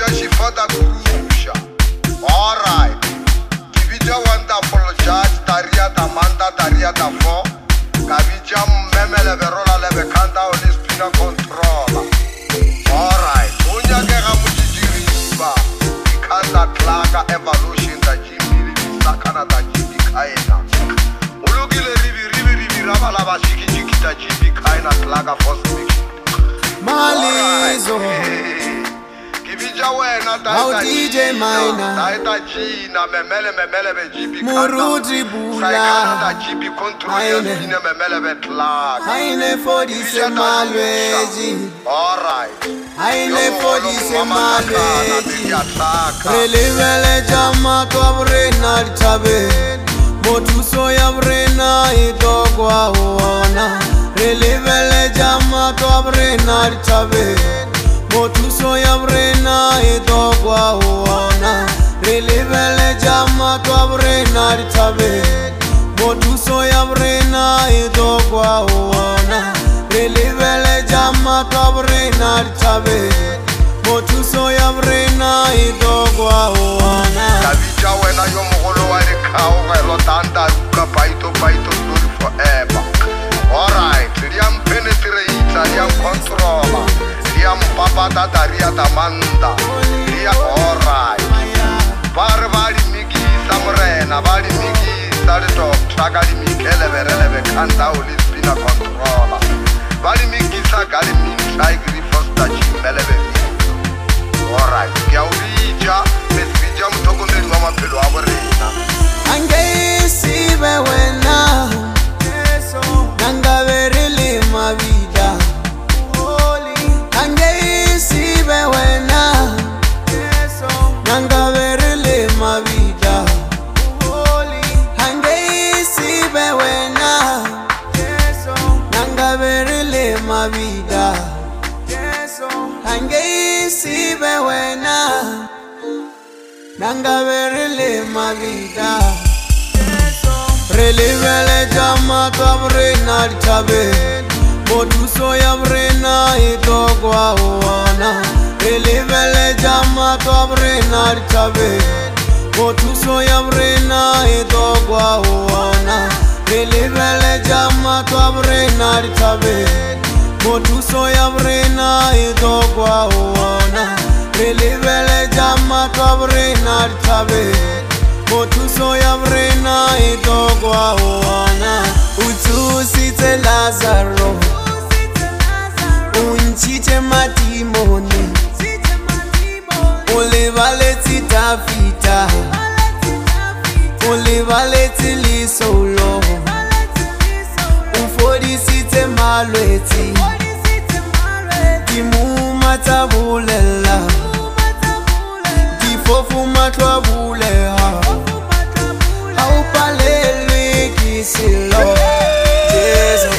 Kabija Shifada Kurusha. Alright. Kabija Wonderful Judge Daria Damanda Daria Dafo. Kabija Memele Verola Leve Kanda Oli Spina Controller. Alright. Unya Gera Mujijiriba. Ikanda Klaga Evolution da Jimmy Sakana da Jimmy Kaina. Ulugile Rivi Rabalaba Shiki da Jimmy Kaina Klaga First Mix. Malizo How DJ Mina Muruti Bula Haine for this malweji Haine for this malweji Relevele jama tobre narchabe Motuso ya brena idogwa uona Relevele jama tobre narchabe Motuso ya brena idogwa uona Relevele jama tobre narchabe Motuso ya brena idogwa uona Relevele jama tobre narchabe Motuso ya brena idogwa uona Kabija wena yo mogolo wa re khao lo tanda ruka paito story forever. Alright, riam penetrate, riam controller, riam papa da daria damanda. Ria alright. Bari miki samrena, bari miki salto, tragali mikele verele kanda oli spina controller. Bari miki sagali min saigri fosta chimelebe. Alright, Kiaurija, Mesvija Mutogomeli wa mapelo aborena. Ange sibe wena Nanga verili mavida Ange sibe wena Nanga verili mavida Ange sibe wena Nanga verili mavida Ange sibe wena Nanga verili mavida Relevele jama tobre narchabe Motuso ya brena idogwa uona Relevele jama tobre narchabe Motuso ya brena idogwa uona Relevele jama tobre narchabe Motuso ya brena idogwa uona Relevele jama tobre narchabe Motuso ya brena idogwa uona Utusite Lazaro Unchite matimoni Ulivaleti tafita Ulivaleti lisolo Ufodisite malweti Dimu matabulela Difofu matwabuleha Silo Jesus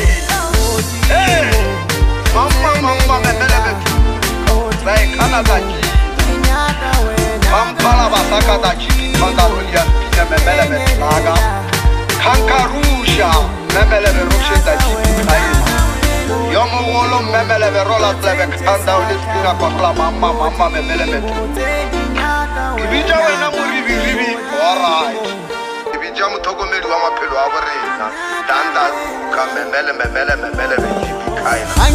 Mama memelebe Sai kana daji Pampala basaka daji Pandarolia pina memelebe Naga Kankarusha Memelebe roshe daji Yomo wolo memelebe rola plebe Kanda ulispina kwa kla mama memelebe Ibija wena rivi Alright Jamu Togomeli wa mapelo aborena Danda ruka memele Kaina